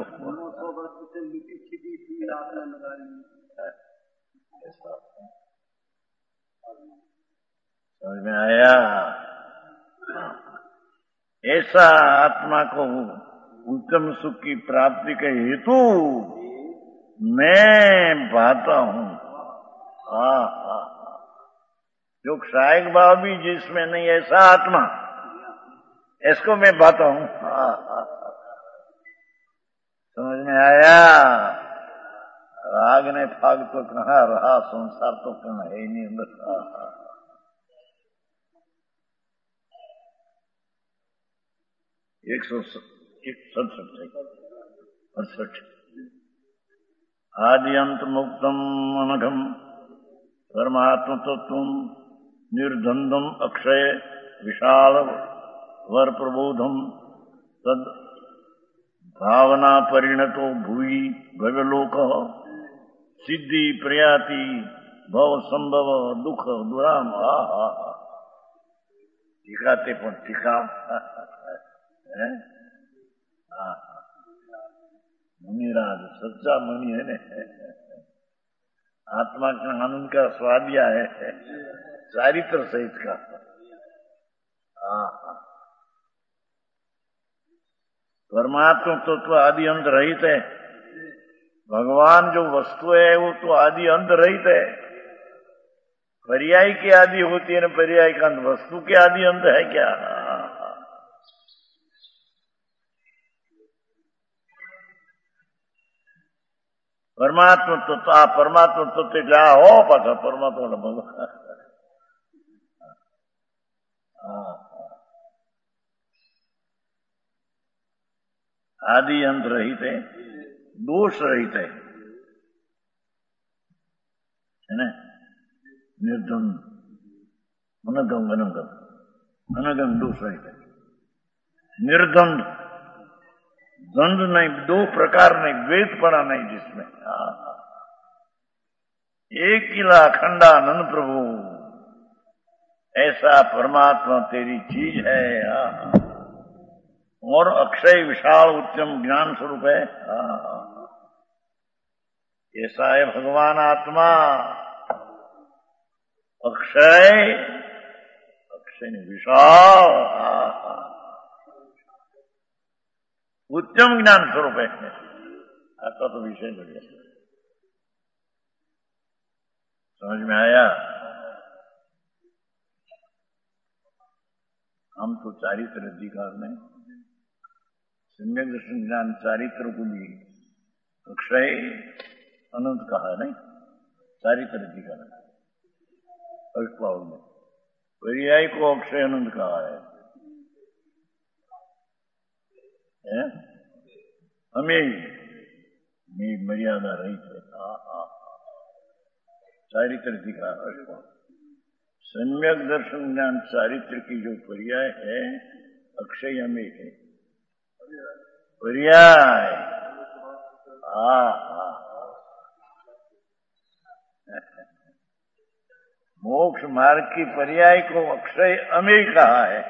समझ में आया। ऐसा आत्मा को उत्तम सुख की प्राप्ति के हेतु मैं भाता हूँ। हाँ हाँ जो क्षायक भाव भी जिसमें नहीं ऐसा आत्मा इसको मैं भाता हूँ। हाँ हाँ समझ में आया। राग ने फाग तो कहाँ रहा संसार तो कहाँ है नहीं अंदर। एक सौ सड़सठ अड़सठ आदि अंत मुक्तम अनघम परमात्म तत्व निर्द्वंद्वम अक्षय विशाल वर प्रबोधम तद भावना परिणतो भूयि भव्यलोक सिद्धि प्रयाति भव संभव दुख दुराम। आ टीकाते पण टीका मुनिराज सच्चा मुनि है ने आत्मा का आनंद का स्वादिया है चारित्र सहित का। परमात्मा तत्व आदि अंत रहित है। भगवान जो वस्तु है वो तो आदि अंत रहित है। पर्याय की आदि होती है ना पर्याय का अंत, वस्तु के आदि अंत है क्या। परमात्मा तत्व परमात्मा तत्व क्या हो पाता परमात्मा भगवान आदि अंत रहित है दोष रहित है ना। निर्धन अनगम अनगम अनगम दोष रहित है। निर्द्वंद द्वंद नहीं दो प्रकार नहीं द्वैतपना नहीं जिसमें एक किला अखंडानंद प्रभु ऐसा परमात्मा तेरी चीज है और अक्षय विशाल उत्तम ज्ञान स्वरूप है। ऐसा है भगवान आत्मा अक्षय अक्षय विशाल उत्तम ज्ञान स्वरूप है। आता तो विषय बढ़िया समझ में आया। हम तो चारित्र अधिकार में सम्यक दर्शन ज्ञान चारित्र को भी अक्षय अनंत कहा नहीं चारित्र अधिकार अष्टपावल में पर्याय को अक्षय अनंत कहा है, है? हमें मर्यादा रही है चारित्र अधिकार अष्टपावल। सम्यक दर्शन ज्ञान चारित्र की जो पर्याय है अक्षय हमें है पर्याय। हा हा मोक्ष मार्ग की पर्याय को अक्षय अमेय कहा है।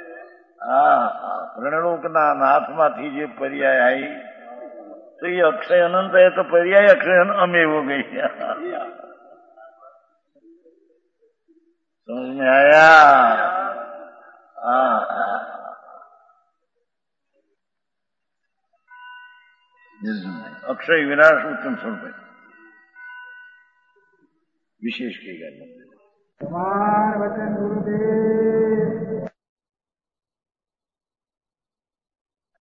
प्रणलोकना नाथमा थी जो पर्याय आई तो ये अक्षय अनंत है तो पर्याय अक्षय अमेय हो गई। समझ में आया। अक्षय विनाश उत्तम स्वरूप है विशेष की गई। वचन गुरुदेव